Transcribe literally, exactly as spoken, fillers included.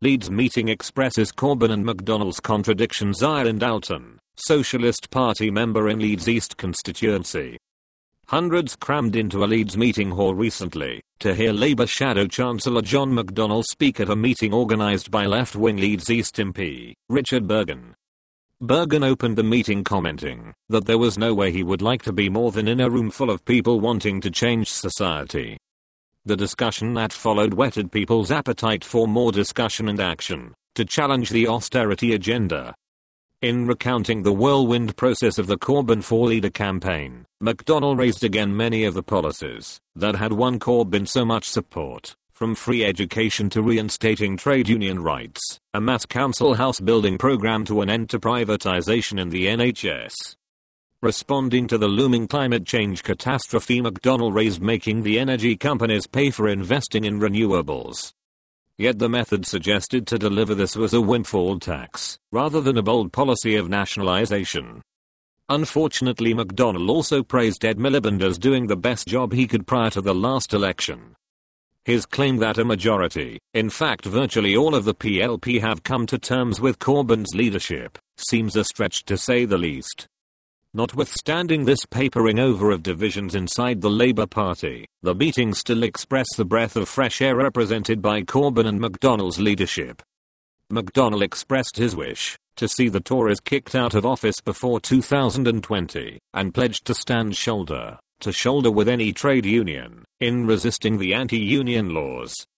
Leeds meeting expresses Corbyn and McDonnell's contradictions. Ireland Alton, Socialist Party member in Leeds East constituency. Hundreds crammed into a Leeds meeting hall recently to hear Labour Shadow Chancellor John McDonnell speak at a meeting organised by left-wing Leeds East M P, Richard Burgon. Burgon opened the meeting commenting that there was no way he would like to be more than in a room full of people wanting to change society. The discussion that followed whetted people's appetite for more discussion and action to challenge the austerity agenda. In recounting the whirlwind process of the Corbyn for Leader campaign, McDonnell raised again many of the policies that had won Corbyn so much support, from free education to reinstating trade union rights, a mass council house building program to an end to privatization in the N H S. Responding to the looming climate change catastrophe, McDonnell raised making the energy companies pay for investing in renewables. Yet the method suggested to deliver this was a windfall tax, rather than a bold policy of nationalization. Unfortunately, McDonnell also praised Ed Miliband as doing the best job he could prior to the last election. His claim that a majority, in fact virtually all of the P L P, have come to terms with Corbyn's leadership, seems a stretch to say the least. Notwithstanding this papering over of divisions inside the Labour Party, the meeting still expressed the breath of fresh air represented by Corbyn and McDonnell's leadership. McDonnell expressed his wish to see the Tories kicked out of office before two thousand twenty, and pledged to stand shoulder to shoulder with any trade union in resisting the anti-union laws